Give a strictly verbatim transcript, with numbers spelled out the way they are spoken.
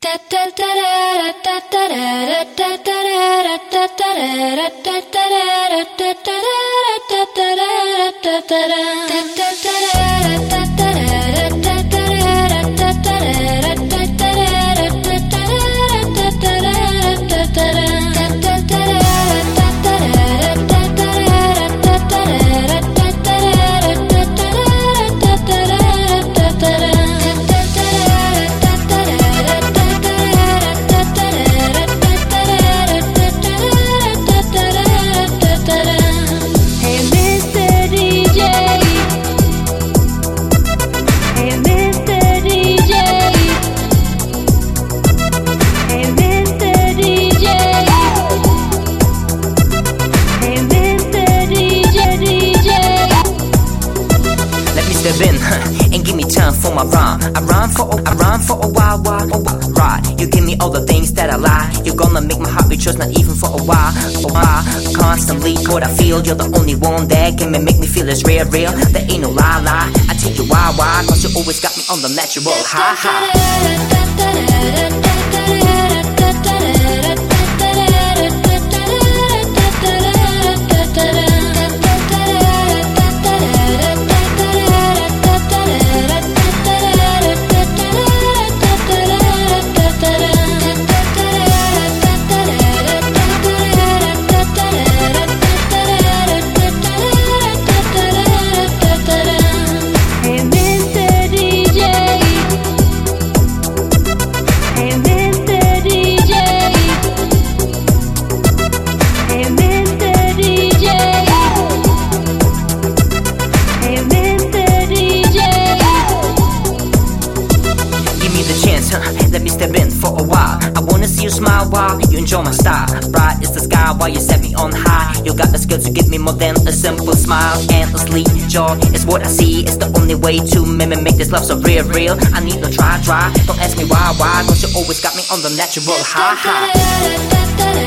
And give me time for my rhyme. I rhyme for a, I rhyme for a while, while, a while. Right, you give me all the things that I like. You're gonna make my heart rejoice, not even for a while, a while. Constantly, what I feel, you're the only one that can make me feel it's real, real. There ain't no lie, lie. I take you wild, wild, cause you always got me on the natural high, high. Let me step in for a while. I wanna see you smile while you enjoy my style. Bright is the sky while you set me on high. You got the skill to give me more than a simple smile. Endlessly, joy is what I see. It's the only way to make, make this love so real, real. I need no try, try. Don't ask me why, why, cause you always got me on the natural high, high.